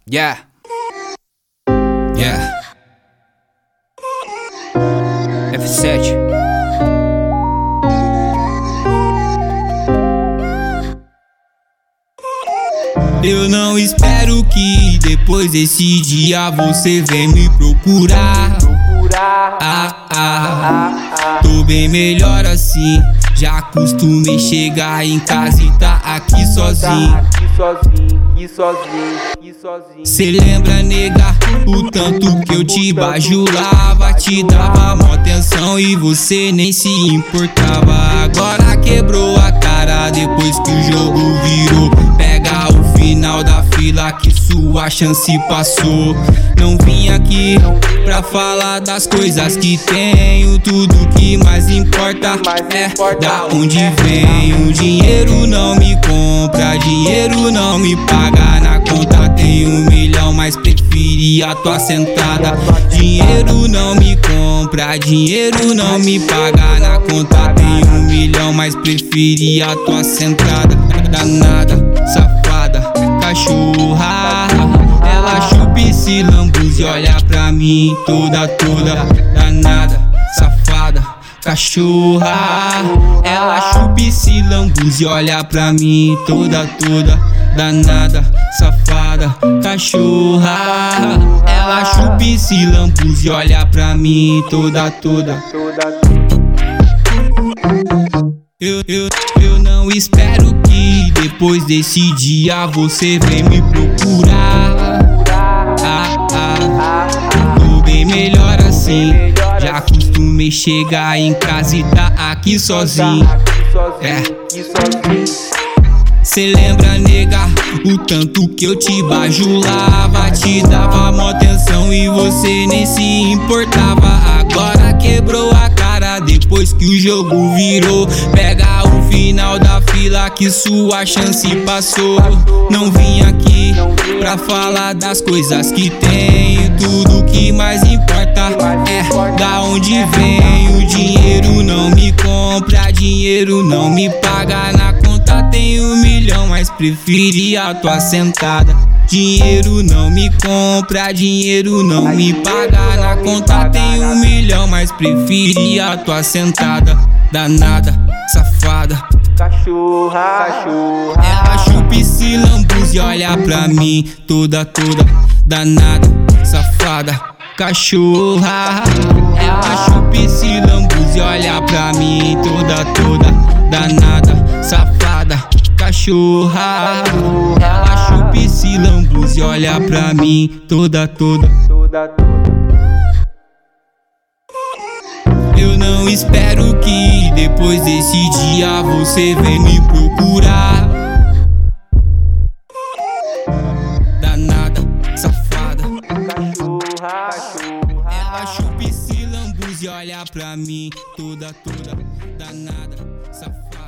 Yeah. Yeah. F7. Eu não espero que depois desse dia você venha me procurar. Tô bem melhor assim. Já acostumei chegar em casa e tá aqui sozinho. Cê lembra, nega, o tanto que eu te bajulava, te dava mó atenção e você nem se importava. Agora quebrou a cara depois que o jogo virou. Pega o final da fila que sua chance passou. Não vim aqui pra falar das coisas que tenho. Tudo que mais importa é da onde venho. Dinheiro não me compra, dinheiro não me paga. Na conta tem 1 milhão, mas preferi a tua sentada. Dinheiro não me compra, dinheiro não me paga. Na conta tem 1 milhão, mas preferi a tua sentada. Danada, safada, cachorra. Ela chupa e se lambuza e olha pra mim toda. Danada, safada, cachorra. Ela chupa e se lambuza e olha pra mim toda. Danada, safada, cachorra. Ela chupa e se lambuza e olha pra mim toda. Eu não espero que depois desse dia você venha me procurar. Tô bem melhor assim. Já acostumei chegar em casa e tá aqui sozinho. Cê lembra, nega, o tanto que eu te bajulava, te dava mó atenção e você nem se importava. Agora quebrou a cara depois que o jogo virou. Pega o final da fila que sua chance passou. Não vim aqui pra falar das coisas que tenho. Tudo que mais importa é da onde venho. Dinheiro não me compra, dinheiro não me paga. Na conta tem 1 milhão, mas preferi a tua sentada. Dinheiro não me compra, dinheiro não me paga. Na conta tem 1 milhão, mas preferi a tua sentada. Danada, safada, cachorra. Ela chupa e se lambuza e olha pra mim toda. Danada, safada, cachorra. Ela chupa e se lambuza e olha pra mim toda. Danada, safada, cachorra. Ela chupa e se lambuza e olha pra mim toda. Eu não espero que depois desse dia você venha me procurar. Danada, safada, cachorra. Ela chupa e se lambuza e olha pra mim toda. Danada, safada.